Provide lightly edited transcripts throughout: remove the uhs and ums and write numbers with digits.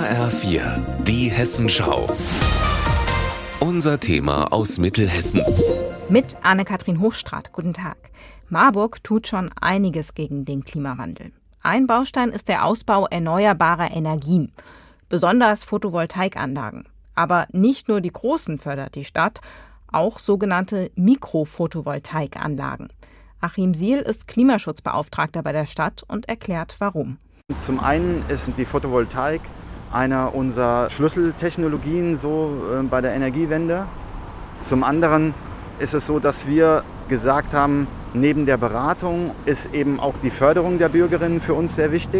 HR4, die Hessenschau. Unser Thema aus Mittelhessen. Mit Anne-Kathrin Hochstraat. Guten Tag. Marburg tut schon einiges gegen den Klimawandel. Ein Baustein ist der Ausbau erneuerbarer Energien, besonders Photovoltaikanlagen. Aber nicht nur die großen fördert die Stadt, auch sogenannte Mikrophotovoltaikanlagen. Achim Siel ist Klimaschutzbeauftragter bei der Stadt und erklärt, warum. Zum einen ist die Photovoltaik einer unserer Schlüsseltechnologien bei der Energiewende. Zum anderen ist es so, dass wir gesagt haben, neben der Beratung ist eben auch die Förderung der Bürgerinnen für uns sehr wichtig.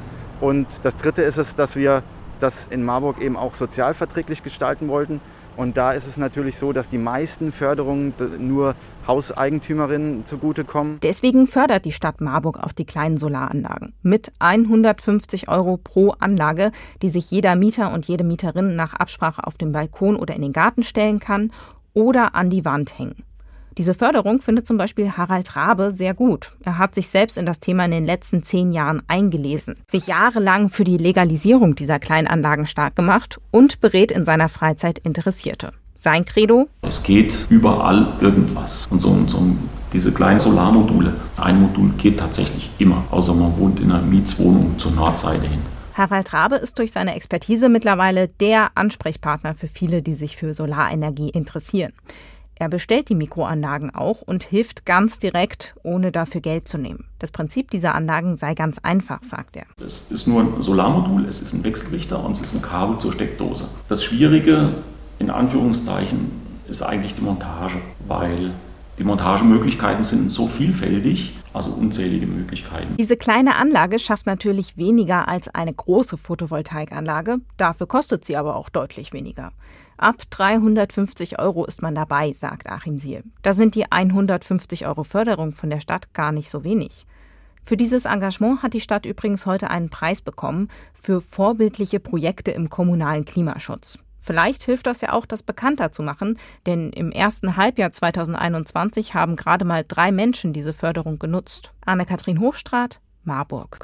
Und das Dritte ist es, dass wir das in Marburg eben auch sozialverträglich gestalten wollten. Und da ist es natürlich so, dass die meisten Förderungen nur Hauseigentümerinnen zugutekommen. Deswegen fördert die Stadt Marburg auch die kleinen Solaranlagen mit 150 € pro Anlage, die sich jeder Mieter und jede Mieterin nach Absprache auf den Balkon oder in den Garten stellen kann oder an die Wand hängen. Diese Förderung findet zum Beispiel Harald Rabe sehr gut. Er hat sich selbst in das Thema in den letzten 10 Jahren eingelesen, sich jahrelang für die Legalisierung dieser Kleinanlagen stark gemacht und berät in seiner Freizeit Interessierte. Sein Credo: Es geht überall irgendwas. Und diese kleinen Solarmodule, ein Modul geht tatsächlich immer, außer man wohnt in einer Mietswohnung zur Nordseite hin. Harald Rabe ist durch seine Expertise mittlerweile der Ansprechpartner für viele, die sich für Solarenergie interessieren. Er bestellt die Mikroanlagen auch und hilft ganz direkt, ohne dafür Geld zu nehmen. Das Prinzip dieser Anlagen sei ganz einfach, sagt er. Es ist nur ein Solarmodul, es ist ein Wechselrichter und es ist ein Kabel zur Steckdose. Das Schwierige, in Anführungszeichen, ist eigentlich die Montage, weil die Montagemöglichkeiten sind so vielfältig, also unzählige Möglichkeiten. Diese kleine Anlage schafft natürlich weniger als eine große Photovoltaikanlage, dafür kostet sie aber auch deutlich weniger. Ab 350 € ist man dabei, sagt Achim Siel. Da sind die 150 € Förderung von der Stadt gar nicht so wenig. Für dieses Engagement hat die Stadt übrigens heute einen Preis bekommen für vorbildliche Projekte im kommunalen Klimaschutz. Vielleicht hilft das ja auch, das bekannter zu machen, denn im ersten Halbjahr 2021 haben gerade mal 3 Menschen diese Förderung genutzt. Anne-Kathrin Hochstraat, Marburg.